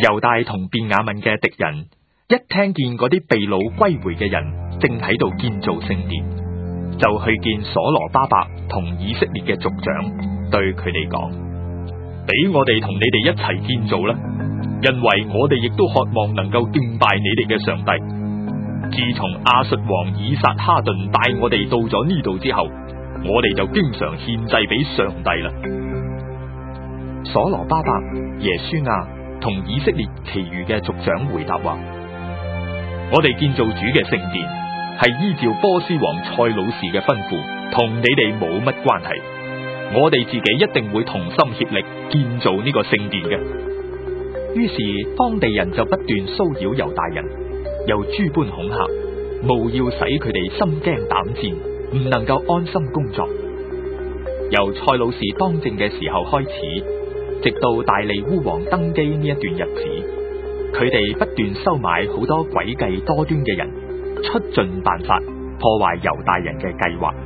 猶大同便雅憫嘅敵人一聽見嗰啲被擄歸回嘅人正喺度建造聖殿，就去見所羅巴伯同以色列嘅族長，對佢哋講：俾我哋同你哋一齊建造啦，因為我哋亦都渴望能夠敬拜你哋嘅上帝。自從亞述王以撒哈頓帶我哋到咗呢度之後，我哋就經常獻祭俾上帝啦。所羅巴伯、耶書亞同以色列其餘嘅族長回答話：我哋建造主嘅聖殿係依照波斯王塞魯士嘅吩咐，同你哋冇乜關係。我哋自己一定會同心協力建造呢個聖殿嘅。於是當地人就不斷騷擾猶大人，又諸般恐嚇，務要使佢哋心驚膽戰，唔能夠安心工作。由塞魯士當政嘅時候開始，直到大利烏王登基呢一段日子，佢哋不斷收買好多詭計多端嘅人，出盡辦法破壞猶大人嘅計劃。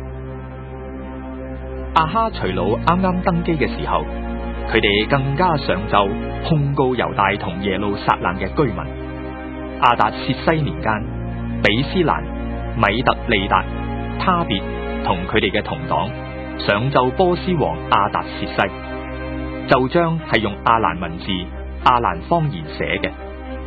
亞哈隨魯啱啱登基嘅時候，佢哋更加上奏控告猶大同耶路撒冷嘅居民。亞達薛西年間，比斯蘭、米特利達、他別同佢哋嘅同黨上奏波斯王亞達薛西。奏章係用亞蘭文字、亞蘭方言寫嘅。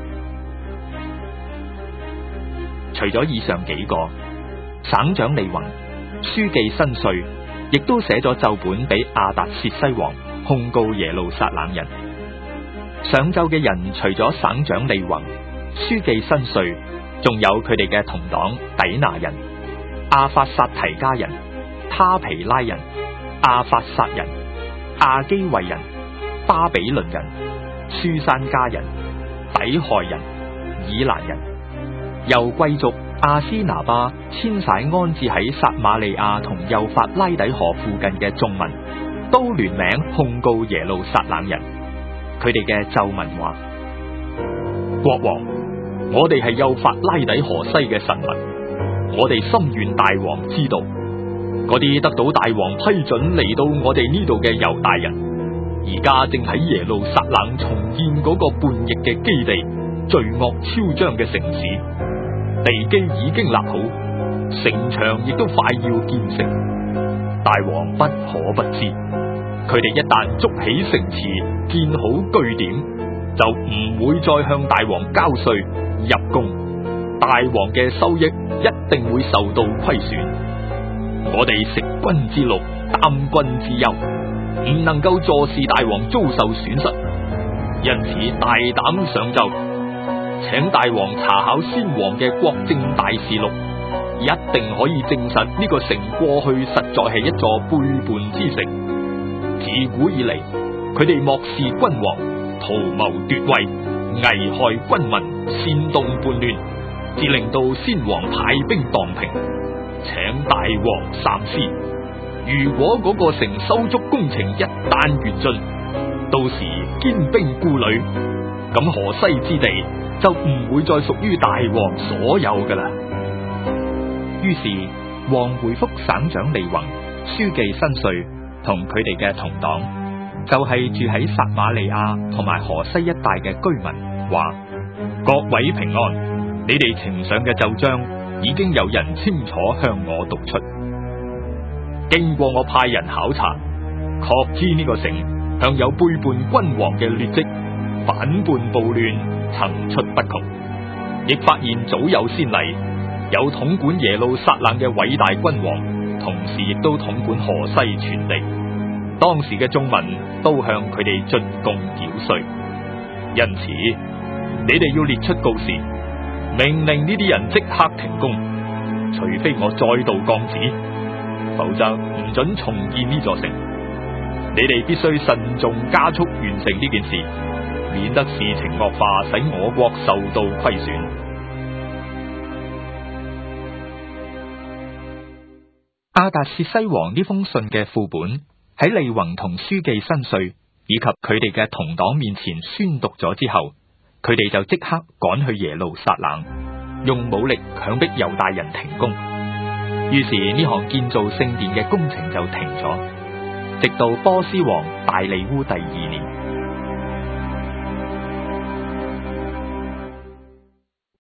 除咗以上幾個，省長利宏、書記申帥亦都寫咗奏本俾亞達薛西王，控告耶路撒冷人。上奏嘅人除咗省長利宏、書記申帥，仲有佢哋嘅同黨底拿人、亞法薩提加人、他皮拉人、亞法薩人、亞基衛人、巴比倫人、書珊加人、底害人、以蘭人，由貴族亞斯拿巴遷徙安置喺撒瑪利亞同幼發拉底河附近嘅眾民，都聯名控告耶路撒冷人。佢哋嘅奏文話：國王，我哋係幼發拉底河西嘅臣民，我哋心願大王知道，嗰啲得到大王批准嚟到我哋呢度嘅猶大人，而家正喺耶路撒冷重建嗰個叛逆嘅基地，罪惡囂張嘅城市，地基已經立好，城牆亦都快要建成。大王不可不知，佢哋一旦築起城池，建好據點，就唔會再向大王交稅入貢，大王嘅收益一定會受到虧損。我哋食君之祿，擔君之憂，唔能夠坐視大王遭受損失，因此大膽上奏，請大王查考先王嘅國政大事錄，一定可以證實呢個城過去實在係一座背叛之城。自古以嚟，佢哋漠視君王，圖謀奪位，危害軍民，煽動叛亂，至令到先王派兵蕩平。請大王三思，如果嗰個城修築工程一旦完盡，到時堅兵固壘，咁河西之地就唔會再屬於大王所有噶啦。於是王回覆省長利宏、書記申帥同佢哋嘅同黨，就係住喺撒瑪利亞同埋河西一帶嘅居民，話：各位平安，你哋呈上嘅奏章已經有人清楚向我讀出，經過我派人考察，確知呢個城向有背叛君王嘅劣跡，反叛暴亂層出不窮，亦發現早有先例，有統管耶路撒冷嘅偉大君王，同時亦都統管河西全地。當時嘅眾民都向佢哋進貢繳稅，因此你哋要列出告示，命令呢啲人即刻停工，除非我再度降旨，否則唔准重建呢座城。你哋必須慎重加速完成呢件事，免得事情惡化，使我國受到虧損。亞達薛西王呢封信嘅副本喺利宏同書記申帥以及佢哋嘅同黨面前宣讀咗之後，佢哋就即刻趕去耶路撒冷，用武力強迫猶大人停工。於是呢項建造聖殿嘅工程就停咗，直到波斯王大利烏第2年。